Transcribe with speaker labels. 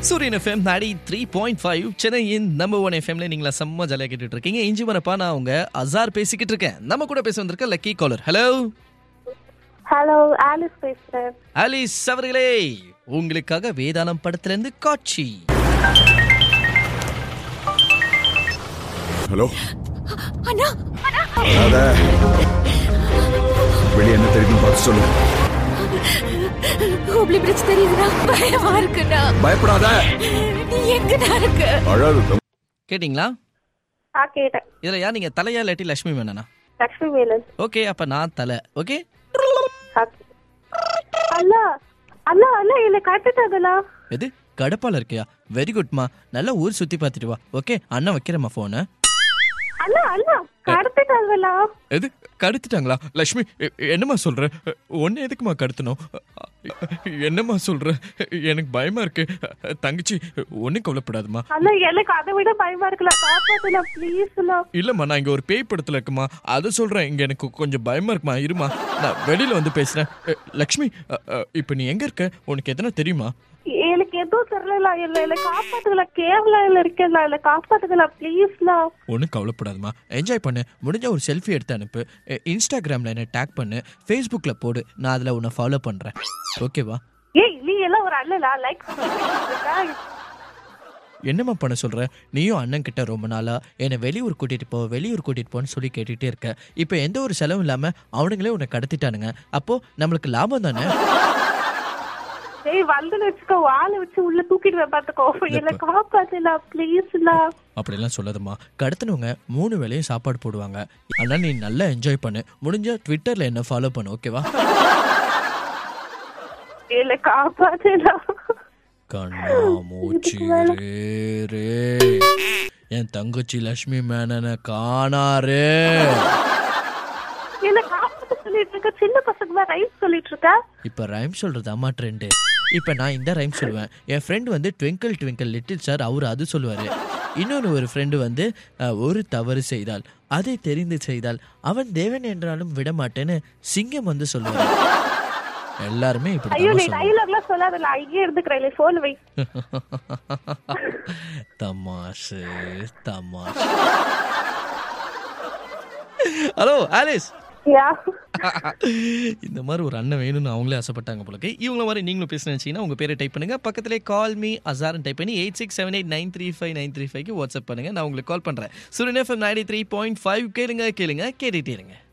Speaker 1: சூரியன் எஃப்எம் 93.5 சென்னையின் நம்பர் 1 எஃப்எம்ல நீங்களா செம்ம ஜாலியாக கேட்டுட்டு இருக்கீங்க. இஞ்சி மரப்பா, நான் உங்க அசார் பேசிக்கிட்டு இருக்கேன். நம்ம கூட பேச வந்திருக்க lucky caller. Hello
Speaker 2: hello, Alice பேசுறேன்.
Speaker 1: ஆலிஸ் அவர்களே, உங்களுக்காக வேதாளம் படத்துல இருந்து காட்சி.
Speaker 3: ஹலோ
Speaker 4: அண்ணா,
Speaker 3: வெளியே என்ன தெரியும் பார்த்து சொல்லு.
Speaker 4: ஹூப்ளி பிரிட்ஜ் தெரியுதுடா, பயமா இருக்குடா.
Speaker 3: பயப்படாத.
Speaker 4: நீ எங்கடா இருக்க?
Speaker 3: அழாது.
Speaker 1: கேட்டிங்களா?
Speaker 2: கேட்டேன்.
Speaker 1: இதுல யார் நீங்க? தலையா இல்லாட்டி லட்சுமி மேனனா?
Speaker 2: லட்சுமி வேலன்.
Speaker 1: ஓகே, அப்ப நான் தலை. ஓகே,
Speaker 2: அண்ணா அண்ணா அண்ணா என்ன காட்டுட்டாங்களா?
Speaker 1: எது கடப்பால இருக்கியா? வெரி குட்மா, நல்லா ஊர் சுத்தி பார்த்துட்டு வா. ஓகே, அண்ணா வைக்கிறேம்மா போன.
Speaker 2: அண்ணா அண்ணா கடத்திட்டாங்களா?
Speaker 1: எது கடத்திட்டாங்களா? லட்சுமி, என்னம்மா சொல்ற? ஒன்னு எதுக்குமா கடத்தணும்? என்னம்மா சொல்ற? எனக்கு பயமா இருக்கு தங்கச்சி. ஒன்னும் கவலைப்படாதுமா.
Speaker 2: அண்ணா எனக்கு அதை விட பயமா இருக்குல்ல, காப்பாத்துல ப்ளீஸ்.
Speaker 1: இல்லம்மா, நான் இங்க ஒரு பேய் படத்துல இருக்குமா, அதை சொல்றேன். இங்க எனக்கு கொஞ்சம் பயமா இருக்குமா, இருமா நான் வெளியில வந்து பேசுறேன். லட்சுமி, இப்ப நீ எங்க இருக்க? உனக்கு எதனா தெரியுமா?
Speaker 2: எனக்கு எதுவும் தெரியல. இல்ல காப்பாத்துக்கல, கேவல இருக்கல, இல்ல காப்பாத்துக்கல ப்ளீஸ்லா.
Speaker 1: ஒன்னும் கவலைப்படாதுமா, என்ஜாய் பண்ணு. முடிஞ்ச ஒரு செல்ஃபி எடுத்து அனுப்பு. இன்ஸ்டாகிராம்ல என்ன டேக் பண்ணு, ஃபேஸ்புக்ல போடு. நான் அதுல உன்னை ஃபாலோ பண்றேன். ஓகேவா?
Speaker 2: ஏய், நீ எல்லாம் ஒரு அண்ணலா? லைக்
Speaker 1: என்னம்மா பண்ண சொல்ற? நீயும் அண்ணன் கிட்ட ரொம்ப நாளா என்னை வெளியூர் கூட்டிட்டு போன்னு சொல்லி கேட்டுட்டே இருக்க. இப்ப எந்த ஒரு செலவும் இல்லாம அவனுங்களே உன்னை கடத்திட்டானுங்க. அப்போ நம்மளுக்கு லாபம் தானே?
Speaker 2: ஏய், வந்து வச்சுக்கோ, வாழை வச்சு உள்ள தூக்கிடுவேன் பாத்துக்கோ. என்ன காப்பாத்துல ப்ளீஸ்லா.
Speaker 1: அப்படிலாம் சொல்லாதம்மா. கடத்தினவங்க 3 வேளையும் சாப்பாடு போடுவாங்க. அதனால நீ நல்லா என்ஜாய் பண்ணு. முடிஞ்ச ட்விட்டர்ல என்ன ஃபாலோ பண்ணு. ஓகேவா?
Speaker 2: என்ன காப்பாத்துல.
Speaker 1: கண்ணா மூச்சி ரே, என் தங்கச்சி லட்சுமி மேனனை காணாரே.
Speaker 2: என்ன காப்பாத்து சொல்லிட்டு இருக்க? சின்ன பசங்க ரைஸ் சொல்லிட்டு இருக்க.
Speaker 1: இப்ப ரைம் சொல்றது அம்மா ட்ரெண்டு. இப்ப நான் இந்த ரைம் சொல்லுவேன். என் ஃப்ரெண்ட் வந்து ட்விங்கிள் ட்விங்கிள் லிட்டில் சார், அவரு அது சொல்லுவாரு. இன்னொரு ஒரு ஃப்ரெண்டு வந்து ஒரு தவறு செய்தால் அதை தெரிந்து செய்தால் அவன் தேவன் என்றாலும் விட மாட்டேன்னு சிங்கம் வந்து சொல்லுவாரு. எல்லாருமே இப்படி.
Speaker 2: ஐயோ, நீ டயலாக்லாம் சொல்லாதல, ஐயே இருந்துக்கறேன். ஃபோன் வை.
Speaker 1: தமாஷு தமாஷு. Hello Alice.
Speaker 2: யா,
Speaker 1: இந்த மாதிரி ஒரு அண்ணன் வேணும்னு அவங்களே ஆசைப்பட்டாங்க போல. இவங்கள மாதிரி நீங்களும் பேச நினைச்சீங்கன்னா உங்க பேரை டைப் பண்ணுங்க. பக்கத்திலே கால் மீ அசார்னு டைப் பண்ணி 8678935935 வாட்ஸ்அப் பண்ணுங்க. நான் உங்களுக்கு கால் பண்றேன். சூரியன் எஃப்எம் 93.5 கேளுங்க கேட்டுட்டே இருங்க.